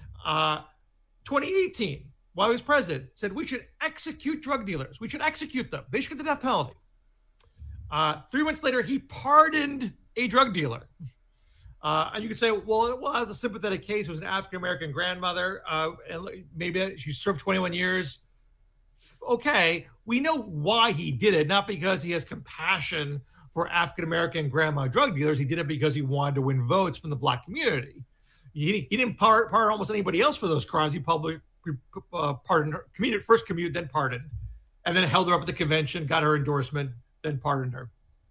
N: 2018, while he was president, said we should execute drug dealers. We should execute them. They should get the death penalty. 3 months later, he pardoned a drug dealer. And you could say, well, that was a sympathetic case. It was an African-American grandmother. And maybe she served 21 years. Okay, we know why he did it, not because he has compassion for African-American grandma drug dealers. He did it because he wanted to win votes from the Black community. He didn't pardon almost anybody else for those crimes. He publicly pardoned her, first commuted, then pardoned, and then held her up at the convention, got her endorsement, then pardoned her.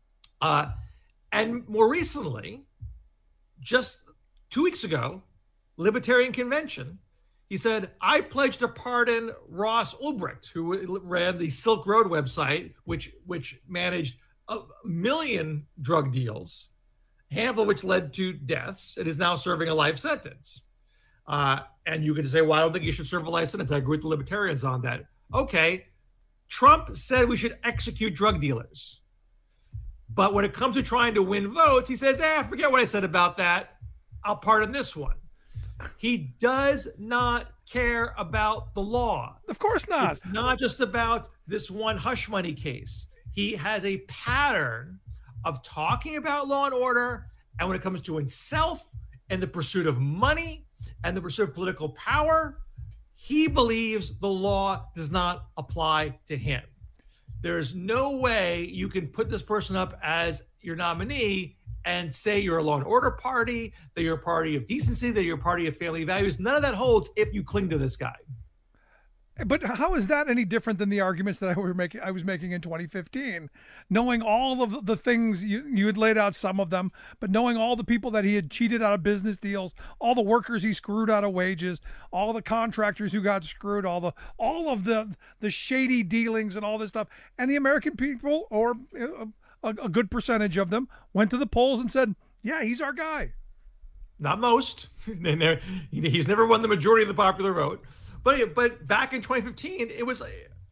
N: And more recently, just 2 weeks ago, Libertarian Convention, he said, I pledge to pardon Ross Ulbricht, who ran the Silk Road website, which managed 1 million drug deals, a handful of which led to deaths, and is now serving a life sentence. And you could say, well, I don't think you should serve a life sentence. I agree with the libertarians on that. Okay, Trump said we should execute drug dealers. But when it comes to trying to win votes, he says, forget what I said about that. I'll pardon this one. He does not care about the law.
J: Of course not.
N: It's not just about this one hush money case. he has a pattern of talking about law and order, and when it comes to himself and the pursuit of money and the pursuit of political power, he believes the law does not apply to him. There's no way you can put this person up as your nominee and say you're a law and order party, that you're a party of decency, that you're a party of family values. None of that holds if you cling to this guy.
J: But how is that any different than the arguments that I was making in 2015? Knowing all of the things you had laid out, some of them, but knowing all the people that he had cheated out of business deals, all the workers he screwed out of wages, all the contractors who got screwed, all of the shady dealings and all this stuff, and the American people, or a good percentage of them, went to the polls and said, "Yeah, he's our guy."
N: Not most. He's never won the majority of the popular vote. But back in 2015, it was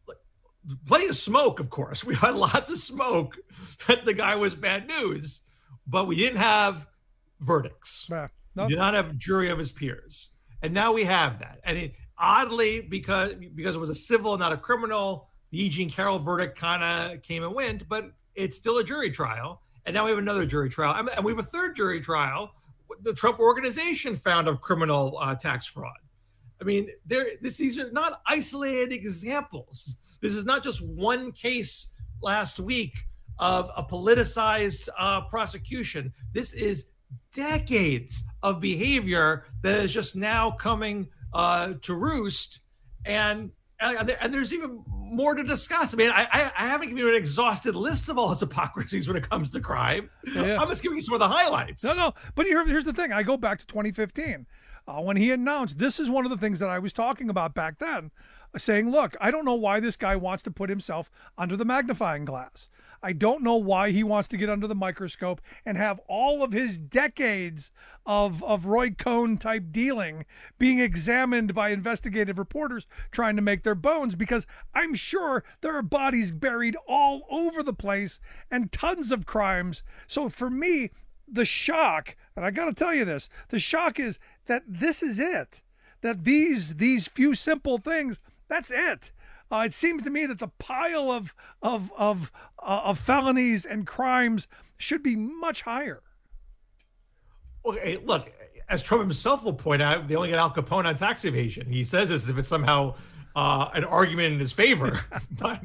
N: plenty of smoke, of course. We had lots of smoke that the guy was bad news, but we didn't have verdicts.
J: No.
N: We did not have a jury of his peers. And now we have that. And oddly, because it was a civil, not a criminal, the E. Jean Carroll verdict kind of came and went, but it's still a jury trial. And now we have another jury trial. And we have a third jury trial. The Trump Organization found of criminal tax fraud. I mean, these are not isolated examples. This is not just one case last week of a politicized prosecution. This is decades of behavior that is just now coming to roost. And there's even more to discuss. I mean, I haven't given you an exhausted list of all his hypocrisies when it comes to crime. Yeah. I'm just giving you some of the highlights.
J: No. But here's the thing. I go back to 2015. When he announced, this is one of the things that I was talking about back then, saying, look, I don't know why this guy wants to put himself under the magnifying glass. I don't know why he wants to get under the microscope and have all of his decades of Roy Cohn type dealing being examined by investigative reporters trying to make their bones, because I'm sure there are bodies buried all over the place and tons of crimes. So for me, the shock, and I got to tell you this, the shock is that this is it, that these few simple things, that's it. It seems to me that the pile of felonies and crimes should be much higher.
N: Okay, look, as Trump himself will point out, they only get Al Capone on tax evasion. He says this as if it's somehow an argument in his favor. But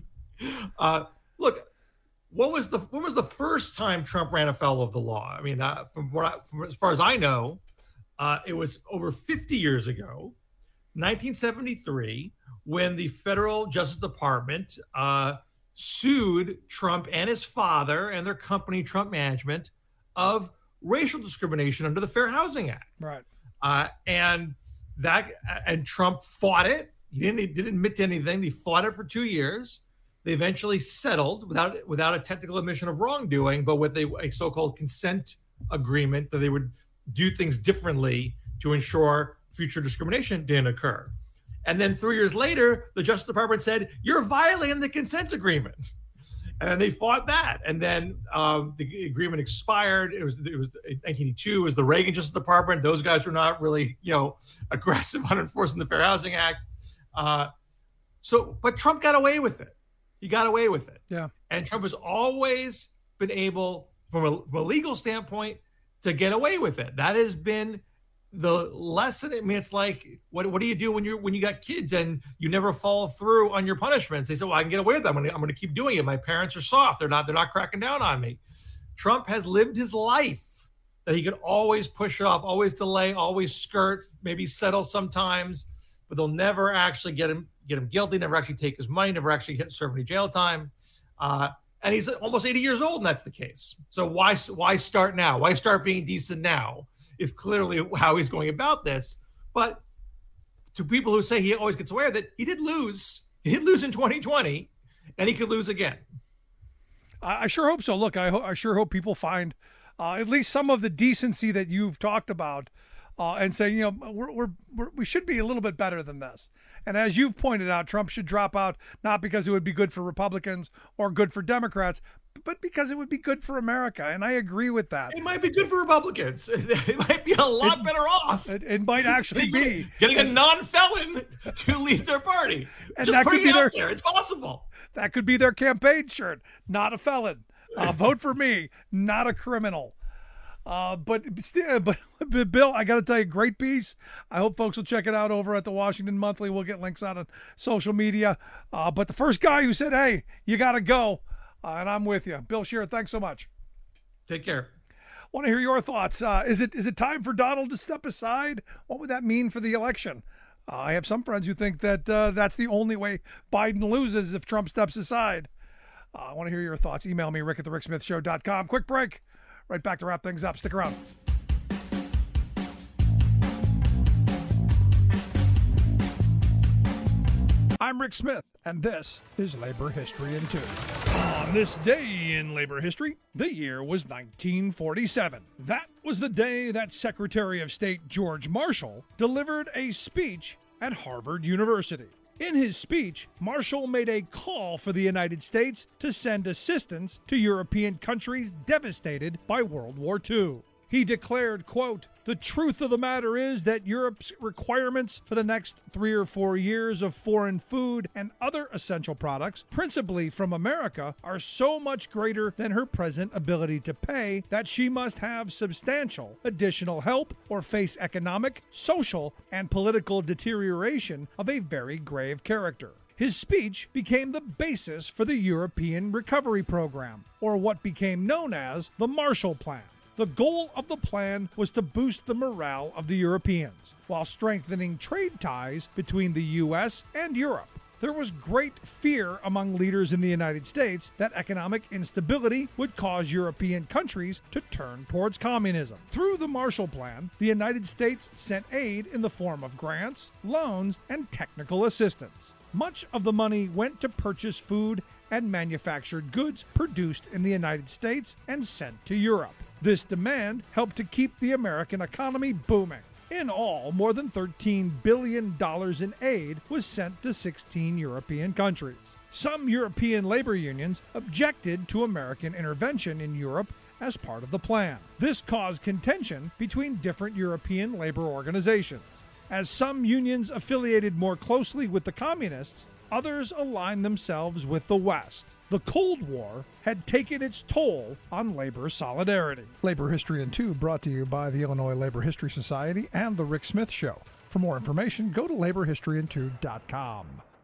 N: look, when was the first time Trump ran afoul of the law? I mean, from as far as I know, it was over 50 years ago, 1973, when the Federal Justice Department sued Trump and his father and their company, Trump Management, of racial discrimination under the Fair Housing Act.
J: Right.
N: And Trump fought it. He didn't admit to anything. He fought it for 2 years. They eventually settled without a technical admission of wrongdoing, but with a so-called consent agreement that they would do things differently to ensure future discrimination didn't occur. And then 3 years later, the Justice Department said, you're violating the consent agreement. And they fought that. And then the agreement expired. It was 1982. It was the Reagan Justice Department. Those guys were not really, aggressive on enforcing the Fair Housing Act. But Trump got away with it. He got away with it.
J: Yeah.
N: And Trump has always been able, from a legal standpoint, to get away with it. That has been the lesson. I mean, it's like, what do you do when you got kids and you never follow through on your punishments? They say, well, I can get away with that. I'm going to keep doing it. My parents are soft. They're not cracking down on me. Trump has lived his life that he could always push off, always delay, always skirt, maybe settle sometimes, but they'll never actually get him guilty, never actually take his money, never actually serve any jail time. And he's almost 80 years old, and that's the case. So why start now? Why start being decent now is clearly how he's going about this. But to people who say he always gets away with it, he did lose. He did lose in 2020, and he could lose again.
J: I sure hope so. Look, I sure hope people find at least some of the decency that you've talked about and say, we should be a little bit better than this. And as you've pointed out, Trump should drop out, not because it would be good for Republicans or good for Democrats, but because it would be good for America. And I agree with that.
N: It might be good for Republicans. It might be a lot better off.
J: It might actually be.
N: Getting a non-felon to lead their party.
J: And
N: just
J: that
N: putting
J: could be
N: it out there. It's possible.
J: That could be their campaign shirt. Not a felon. Vote for me. Not a criminal. But Bill, I got to tell you, great piece. I hope folks will check it out over at the Washington Monthly. We'll get links out on social media. But the first guy who said, hey, you got to go, and I'm with you. Bill Scheer, thanks so much.
N: Take care.
J: Want to hear your thoughts. Is it time for Donald to step aside? What would that mean for the election? I have some friends who think that that's the only way Biden loses if Trump steps aside. I want to hear your thoughts. Email me, rick@thericksmithshow.com. Quick break. Right back to wrap things up. Stick around. I'm Rick Smith, and this is Labor History in 2. On this day in labor history, the year was 1947. That was the day that Secretary of State George Marshall delivered a speech at Harvard University. In his speech, Marshall made a call for the United States to send assistance to European countries devastated by World War II. He declared, quote, "The truth of the matter is that Europe's requirements for the next 3 or 4 years of foreign food and other essential products, principally from America, are so much greater than her present ability to pay that she must have substantial additional help or face economic, social, and political deterioration of a very grave character." His speech became the basis for the European Recovery Program, or what became known as the Marshall Plan. The goal of the plan was to boost the morale of the Europeans, while strengthening trade ties between the U.S. and Europe. There was great fear among leaders in the United States that economic instability would cause European countries to turn towards communism. Through the Marshall Plan, the United States sent aid in the form of grants, loans, and technical assistance. Much of the money went to purchase food and manufactured goods produced in the United States and sent to Europe. This demand helped to keep the American economy booming. In all, more than $13 billion in aid was sent to 16 European countries. Some European labor unions objected to American intervention in Europe as part of the plan. This caused contention between different European labor organizations. As some unions affiliated more closely with the communists, others aligned themselves with the West. The Cold War had taken its toll on labor solidarity. Labor History in 2 brought to you by the Illinois Labor History Society and The Rick Smith Show. For more information, go to laborhistoryin2.com.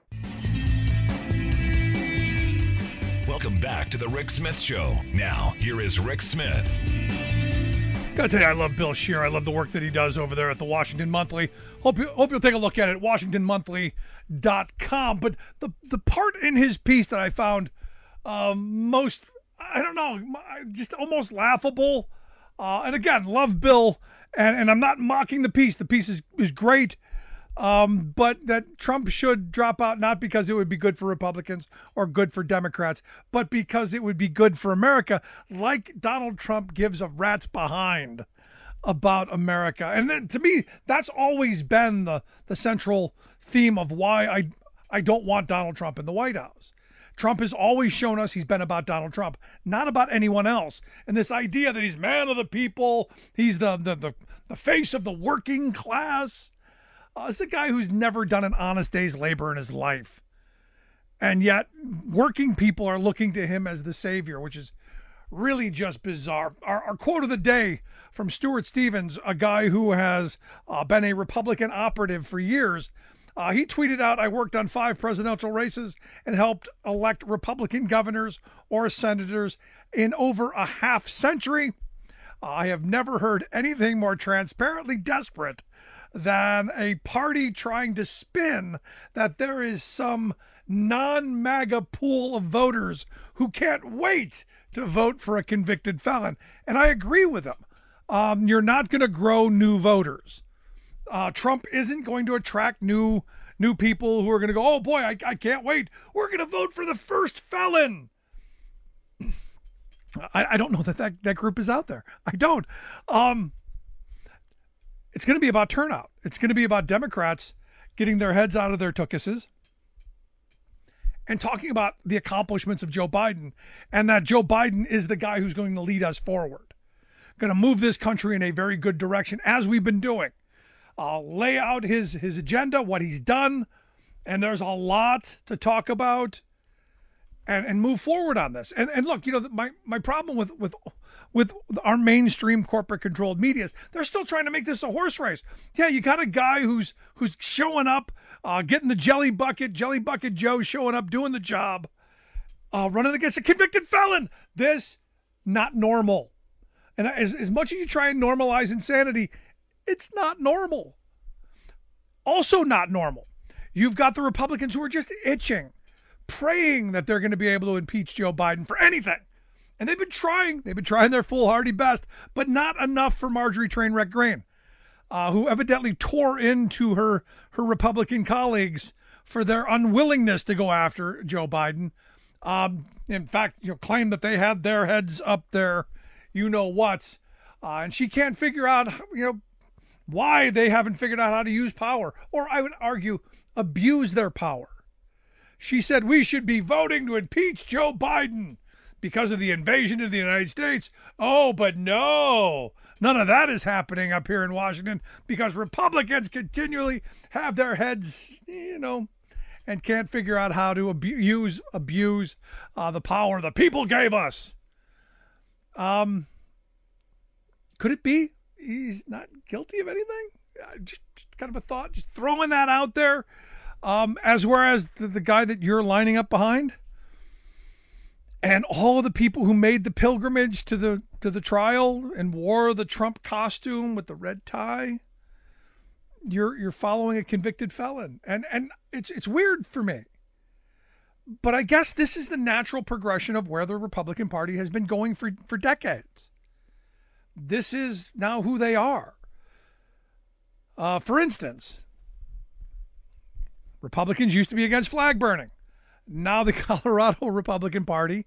I: Welcome back to The Rick Smith Show. Now, here is Rick Smith.
J: Gotta tell you, I love Bill Scheer. I love the work that he does over there at the Washington Monthly. Hope you'll take a look at it, WashingtonMonthly.com. But the part in his piece that I found most, I don't know, just almost laughable. And again, love Bill, and I'm not mocking the piece. The piece is great. But that Trump should drop out, not because it would be good for Republicans or good for Democrats, but because it would be good for America, like Donald Trump gives a rat's behind about America. And then, to me, that's always been the central theme of why I don't want Donald Trump in the White House. Trump has always shown us he's been about Donald Trump, not about anyone else. And this idea that he's man of the people, he's the face of the working class. It's a guy who's never done an honest day's labor in his life. And yet, working people are looking to him as the savior, which is really just bizarre. Our quote of the day from Stuart Stevens, a guy who has been a Republican operative for years. He tweeted out, "I worked on 5 presidential races and helped elect Republican governors or senators in over a half century. I have never heard anything more transparently desperate than a party trying to spin that there is some non-MAGA pool of voters who can't wait to vote for a convicted felon." And I agree with him. You're not going to grow new voters. Trump isn't going to attract new people who are going to go, "Oh boy, I can't wait. We're going to vote for the first felon." I don't know that group is out there. I don't. It's going to be about turnout. It's going to be about Democrats getting their heads out of their tuchuses and talking about the accomplishments of Joe Biden, and that Joe Biden is the guy who's going to lead us forward, going to move this country in a very good direction, as we've been doing. Lay out his agenda, what he's done, and there's a lot to talk about. and move forward on this. And look, my problem with our mainstream corporate controlled media is they're still trying to make this a horse race. Yeah, you got a guy who's showing up, getting the Jelly Bucket Joe showing up, doing the job, running against a convicted felon. This, not normal. And as much as you try and normalize insanity, it's not normal. Also not normal. You've got the Republicans who are just itching, praying that they're going to be able to impeach Joe Biden for anything. And they've been trying their foolhardy best, but not enough for Marjorie Trainwreck Greene, who evidently tore into her Republican colleagues for their unwillingness to go after Joe Biden. In fact, claimed that they had their heads up there, what's, and she can't figure out, why they haven't figured out how to use power, or I would argue, abuse their power. She said we should be voting to impeach Joe Biden because of the invasion of the United States. Oh, but no, none of that is happening up here in Washington because Republicans continually have their heads, and can't figure out how to abuse the power the people gave us. Could it be he's not guilty of anything? Just kind of a thought, just throwing that out there. Whereas the guy that you're lining up behind, and all of the people who made the pilgrimage to the trial and wore the Trump costume with the red tie, you're following a convicted felon, and it's weird for me. But I guess this is the natural progression of where the Republican Party has been going for decades. This is now who they are. For instance, Republicans used to be against flag burning. Now the Colorado Republican Party,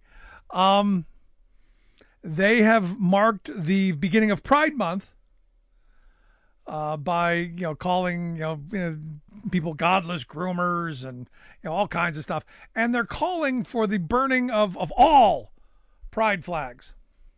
J: they have marked the beginning of Pride Month by calling people godless groomers and all kinds of stuff, and they're calling for the burning of all pride flags.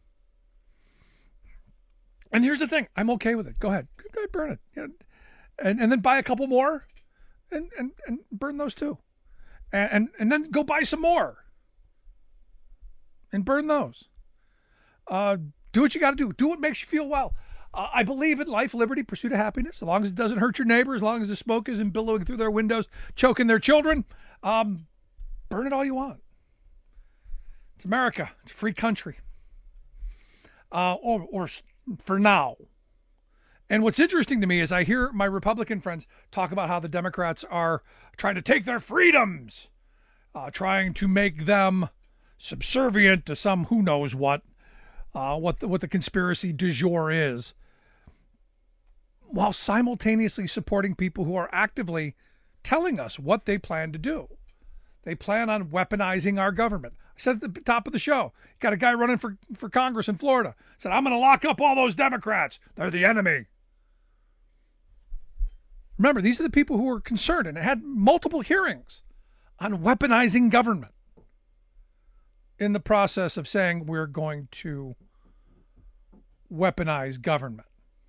J: And here's the thing, I'm okay with it. Go ahead, burn it, and then buy a couple more, and burn those too, and then go buy some more, and burn those. Do what you got to do. Do what makes you feel well. I believe in life, liberty, pursuit of happiness. As long as it doesn't hurt your neighbor, as long as the smoke isn't billowing through their windows, choking their children, burn it all you want. It's America. It's a free country. Or for now. And what's interesting to me is I hear my Republican friends talk about how the Democrats are trying to take their freedoms, trying to make them subservient to some who knows what the conspiracy du jour is, while simultaneously supporting people who are actively telling us what they plan to do. They plan on weaponizing our government. I said at the top of the show, you got a guy running for Congress in Florida. Said, I'm going to lock up all those Democrats. They're the enemy. Remember, these are the people who were concerned and had multiple hearings on weaponizing government in the process of saying we're going to weaponize government.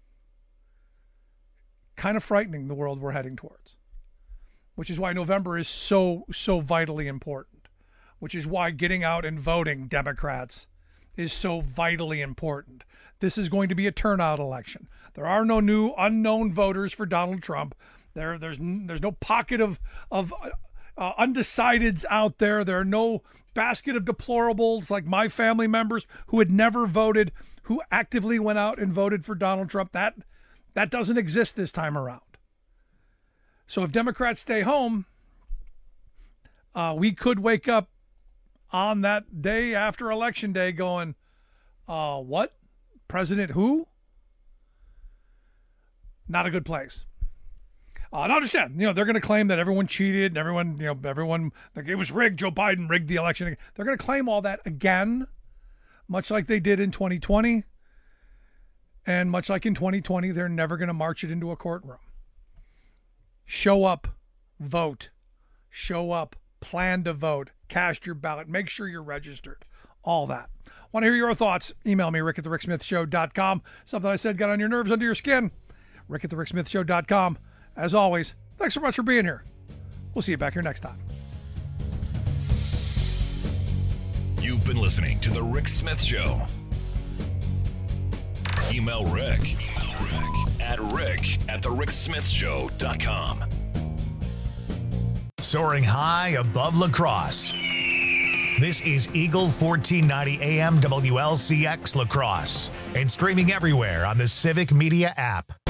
J: Kind of frightening, the world we're heading towards, which is why November is so vitally important, which is why getting out and voting, Democrats, is so vitally important. This is going to be a turnout election. There are no new unknown voters for Donald Trump. There's no pocket of undecideds out there. There are no basket of deplorables like my family members who had never voted, who actively went out and voted for Donald Trump. That doesn't exist this time around. So if Democrats stay home, we could wake up on that day after Election Day going, what? President who? Not a good place. And understand, they're going to claim that everyone cheated and everyone, like it was rigged. Joe Biden rigged the election. They're going to claim all that again, much like they did in 2020. And much like in 2020, they're never going to march it into a courtroom. Show up, vote. Show up, plan to vote, cast your ballot, make sure you're registered, all that. Want to hear your thoughts? Email me, rick@thericksmithshow.com. Something I said got on your nerves, under your skin. rick@thericksmithshow.com. As always, thanks so much for being here. We'll see you back here next time.
I: You've been listening to The Rick Smith Show. Email Rick at rick@thericksmithshow.com.
A: Soaring high above La Crosse. This is Eagle 1490 AM WLCX La Crosse and streaming everywhere on the Civic Media app.